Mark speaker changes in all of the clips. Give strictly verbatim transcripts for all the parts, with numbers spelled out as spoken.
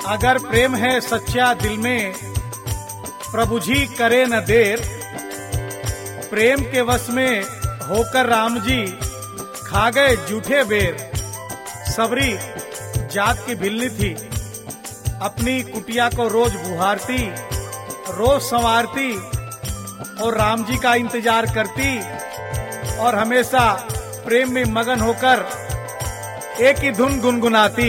Speaker 1: अगर प्रेम है सच्चा दिल में, प्रभु जी करे न देर। प्रेम के वश में होकर राम जी खा गए जूठे बेर। सबरी जात की भिलनी थी, अपनी कुटिया को रोज बुहारती, रोज संवारती और राम जी का इंतजार करती और हमेशा प्रेम में मगन होकर एक ही धुन गुनगुनाती।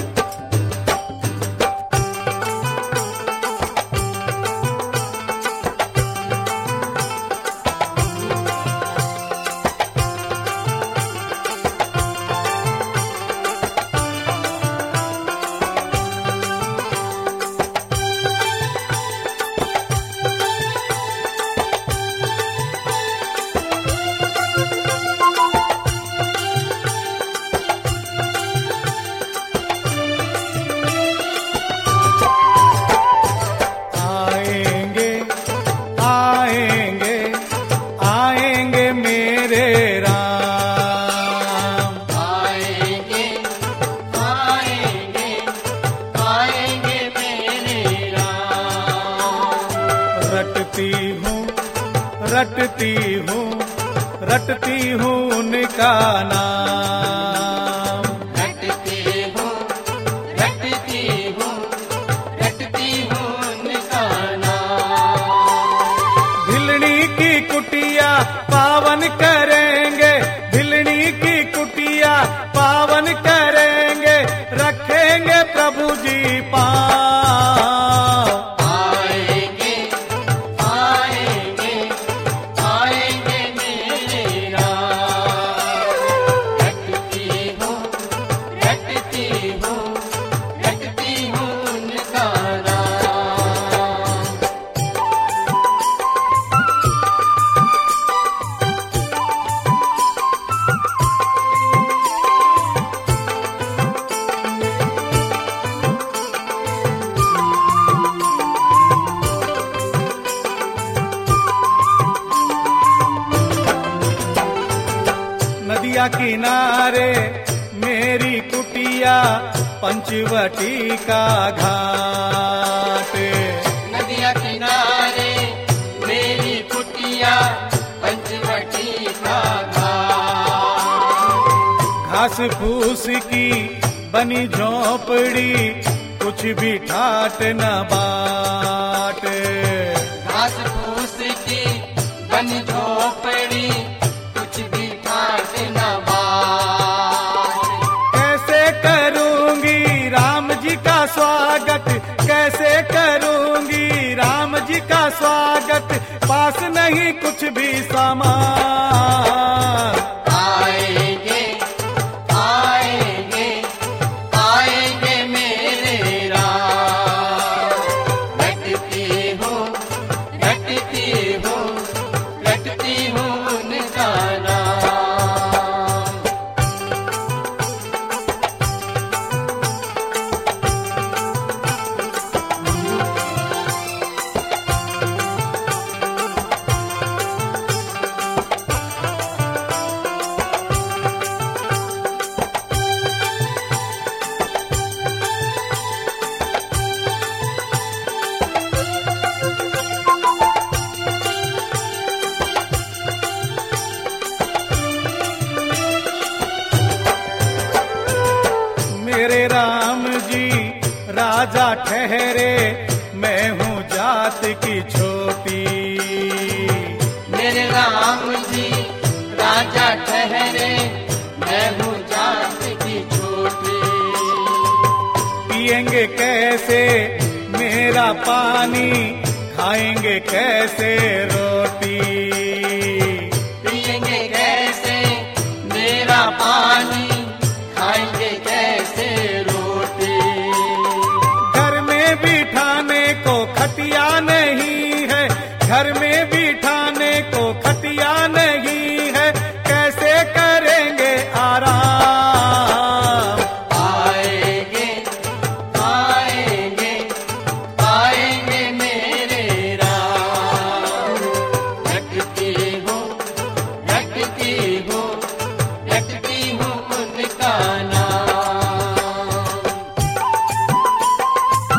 Speaker 1: रटती हूँ रटती हूँ उनका नाम।
Speaker 2: रटती हूँ रटती हूँ रटती हूँ उनका नाम।
Speaker 1: भिलनी की कुटिया पावन करेंगे, भिलनी की कुटिया पावन करेंगे, रखेंगे प्रभु जी पाँव। नदिया किनारे मेरी कुटिया पंचवटी का घाट।
Speaker 2: नदिया किनारे मेरी कुटिया पंचवटी का घाट।
Speaker 1: घास फूस की बनी झोपड़ी कुछ भी ठाट न बाट।
Speaker 2: घास फूस की बनी झोपड़ी कुछ भी ठाट न बाट।
Speaker 1: कैसे करूंगी राम जी का स्वागत, कैसे करूंगी राम जी का स्वागत, पास नहीं कुछ भी सामान।
Speaker 2: आएंगे आएंगे आएंगे मेरे राम। रटती हूँ रटती हूँ रटती हूँ उनका नाम।
Speaker 1: मेरे राम जी राजा ठहरे, मैं हूँ जात की छोटी।
Speaker 2: मेरे राम जी राजा ठहरे, मैं हूँ जात की छोटी।
Speaker 1: पिएंगे कैसे मेरा पानी, खाएंगे कैसे रोटी।
Speaker 2: पिएंगे कैसे मेरा पानी, खाएंगे कैसे रोटी।
Speaker 1: घर में बिठाने को खटिया नहीं है, घर में बिठाने को खटिया नहीं है, कैसे करेंगे आराम।
Speaker 2: आएंगे आएंगे आएंगे मेरे राम। रटती हूँ रटती हूँ रटती हूँ उनका नाम।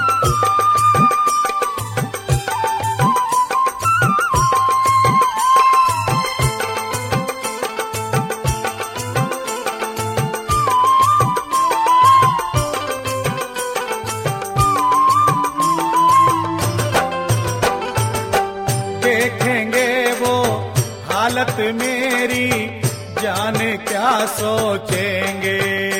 Speaker 1: हालत मेरी जाने क्या सोचेंगे।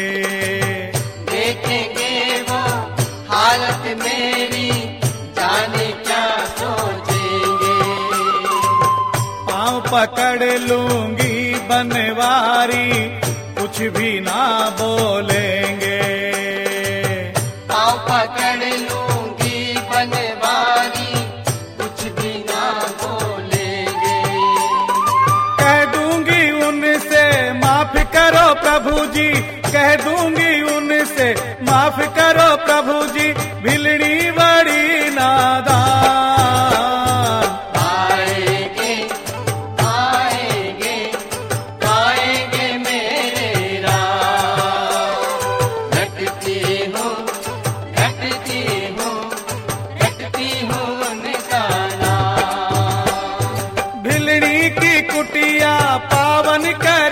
Speaker 2: देखेंगे वो हालत मेरी जाने क्या सोचेंगे।
Speaker 1: पाँव पकड़ लूंगी बनवारी कुछ भी ना बोलेंगे।
Speaker 2: पाँव पकड़ लूंगी बनवारी कुछ भी ना बोलेंगे।
Speaker 1: कह दूंगी उनसे माफ करो प्रभु जी, कह दूंगी उनसे माफ करो प्रभु जी, भिलड़ी बड़ी नादान।
Speaker 2: आएंगे आएंगे आएंगे मेरे राम। रटती हूँ रटती हूँ रटती हूँ उनका नाम।
Speaker 1: भिलड़ी की कुटिया पावन कर